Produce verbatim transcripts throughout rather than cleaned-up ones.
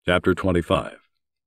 Chapter twenty-five.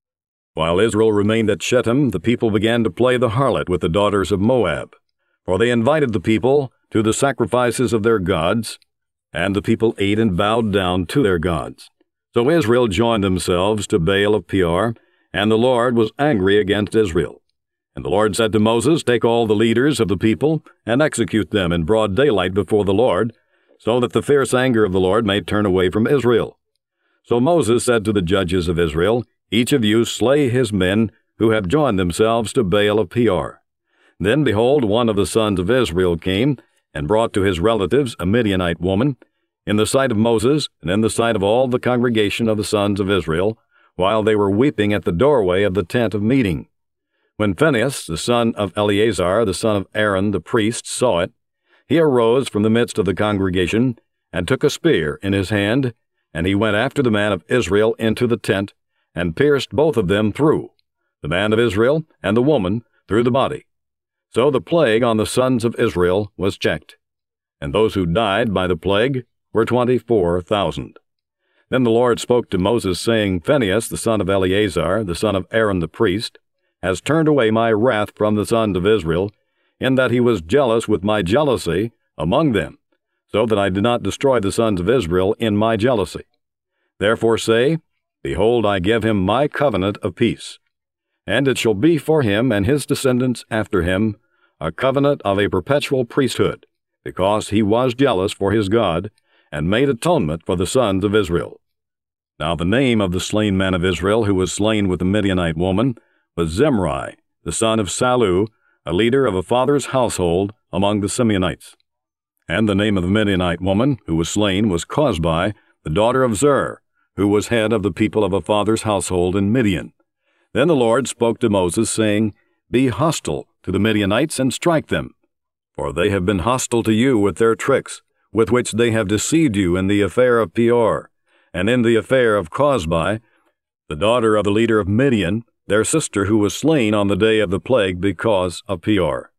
While Israel remained at Shittim, the people began to play the harlot with the daughters of Moab, for they invited the people to the sacrifices of their gods, and the people ate and bowed down to their gods. So Israel joined themselves to Baal of Peor, and the Lord was angry against Israel. And the Lord said to Moses, "Take all the leaders of the people, and execute them in broad daylight before the Lord, so that the fierce anger of the Lord may turn away from Israel." So Moses said to the judges of Israel, "Each of you slay his men who have joined themselves to Baal of Peor." Then, behold, one of the sons of Israel came, and brought to his relatives a Midianite woman, in the sight of Moses, and in the sight of all the congregation of the sons of Israel, while they were weeping at the doorway of the tent of meeting. When Phinehas, the son of Eleazar, the son of Aaron the priest, saw it, he arose from the midst of the congregation, and took a spear in his hand, and he went after the man of Israel into the tent, and pierced both of them through, the man of Israel and the woman through the body. So the plague on the sons of Israel was checked, and those who died by the plague were twenty-four thousand. Then the Lord spoke to Moses, saying, "Phinehas, the son of Eleazar, the son of Aaron the priest, has turned away my wrath from the sons of Israel, in that he was jealous with my jealousy among them, so that I did not destroy the sons of Israel in my jealousy. Therefore say, Behold, I give him my covenant of peace. And it shall be for him and his descendants after him a covenant of a perpetual priesthood, because he was jealous for his God, and made atonement for the sons of Israel." Now the name of the slain man of Israel who was slain with the Midianite woman was Zimri, the son of Salu, a leader of a father's household among the Simeonites. And the name of the Midianite woman who was slain was Cozbi, the daughter of Zur, who was head of the people of a father's household in Midian. Then the Lord spoke to Moses, saying, "Be hostile to the Midianites and strike them, for they have been hostile to you with their tricks, with which they have deceived you in the affair of Peor, and in the affair of Cozbi, the daughter of the leader of Midian, their sister, who was slain on the day of the plague because of Peor."